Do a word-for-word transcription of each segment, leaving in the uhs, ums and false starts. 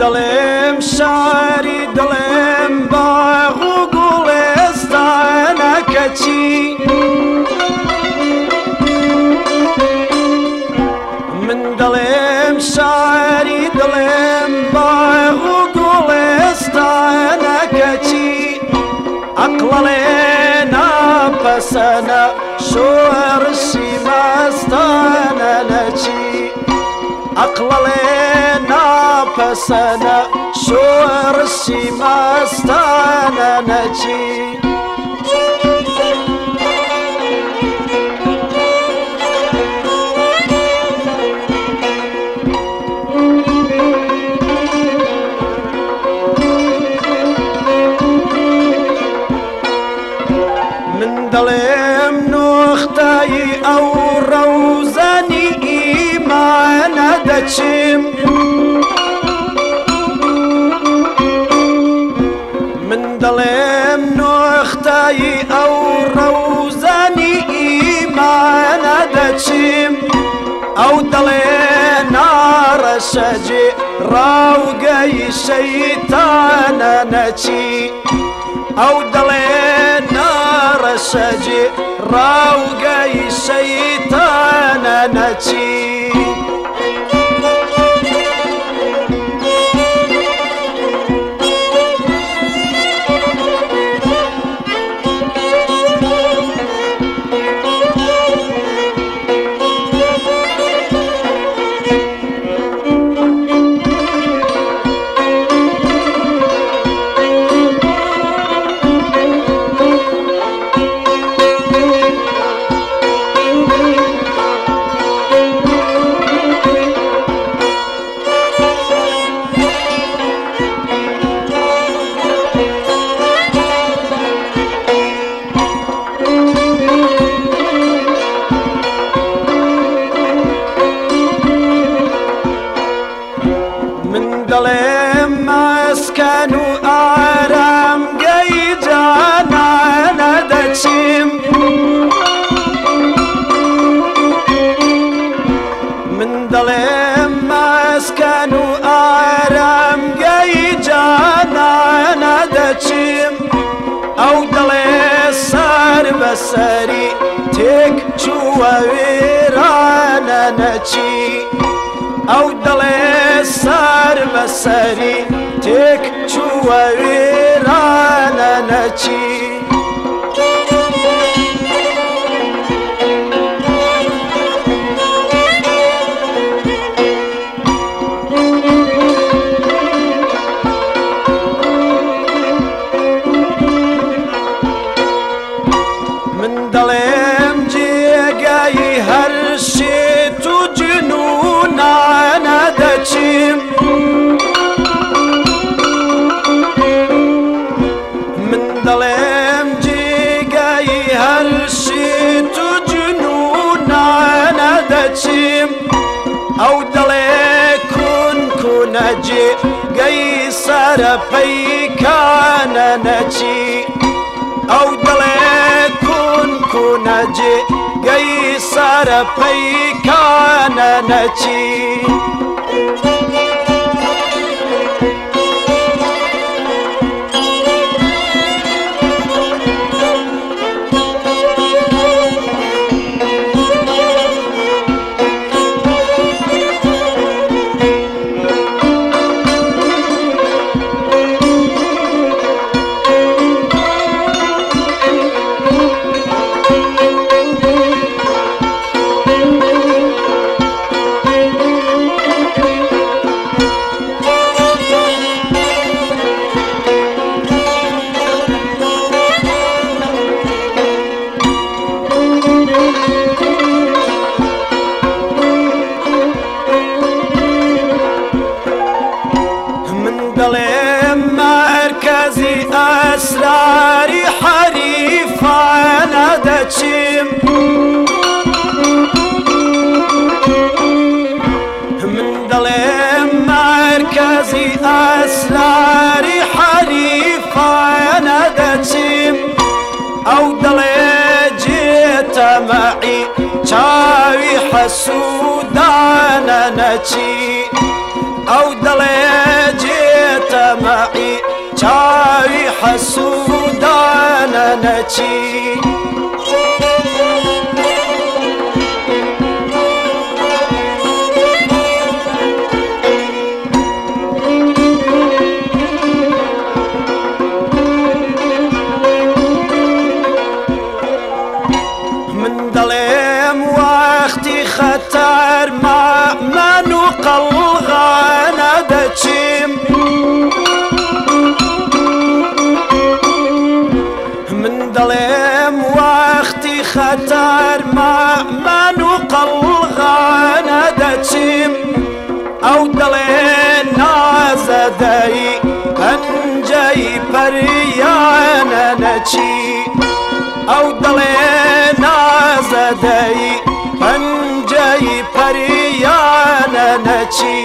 دڵێم شاری دڵێم باغ و گوڵێستانەکەچی من دڵێم شاری دڵێم باغ و گوڵێستانەکەچی عەقڵەڵێ ناپەسەنە شۆڕشی مەستانە نەچی عەقڵەڵێ ناپەسەنە شۆڕشی مەستانە نەچی من دڵێم نوختایی ئەو ڕەوزەنی ئیمانە دەچم من دڵێم نوختایی ئەو ڕەوزەنی ئیمانە دەچم ئەو دڵێ ناڕەشەجێ ڕاوگەی شەیتانە نەچی ئەو دڵێ ناڕەشەجێ ڕاوگەی شەیتانە نەچی من دڵێم مەسکەن و ئارامگەی جانانە دەچم من دڵێم مەسکەن و ئارامگەی جانانە دەچم ئەو دڵێ سەر بەسەری تێک چووە وێرانە نەچی ئەو دڵێ سەر بەسەری تێک چووە وێرانە نەچی من دڵێم جێگای هەر شێت و جنوونانە دەچم من دڵێم جێگای هەر شێت و جنوونانە دەچم ئەو دڵێ کون کونە جێگەی سەرپەیکانە نەچی ئەو دڵێ کون کونە جێگەی سەرپەیکانە نەچی دڵێم مەرکەزی ئەسراری حەریفانە دەچم من دڵێم مەرکەزی ئەسراری حەریفانە دەچم ئەو دڵێ جێتەمەعی چاوی حەسوودانە نەچی ئەو دڵێ جێ حسودانە نەچی خەتەر مەمەن و قەڵغانە دەچیم من دەڵێم وەختی خەتەر مەمەن و قەڵغانە دەچیم ئەو دەڵێ نازەدەی پەنجەی پەریانە نەچی ئەو دەڵێ نازەدەی پەنجەی پەریانە نەچی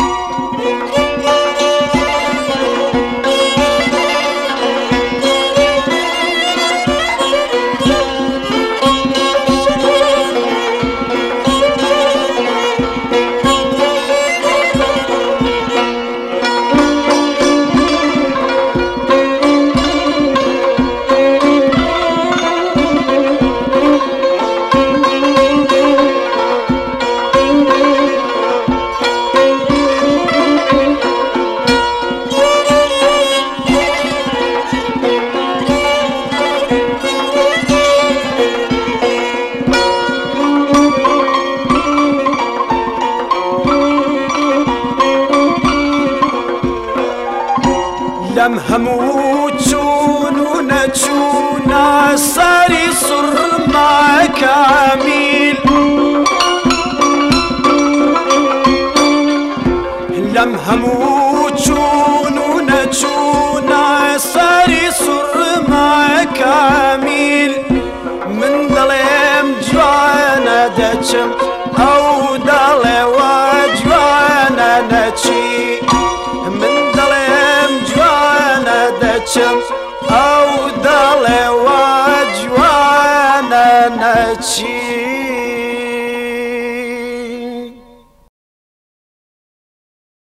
لەم هەموو چوون و نەچوونە سەری سوڕما کامیل لەم هەموو چوون و نەچوونە سەری سوڕما کامیل من دەڵێم جوانە دەچم ئەو دەڵێوە جوانە نەچی من دەڵێم جوانە دەچم ئەو دەڵێوە جوانە نەچی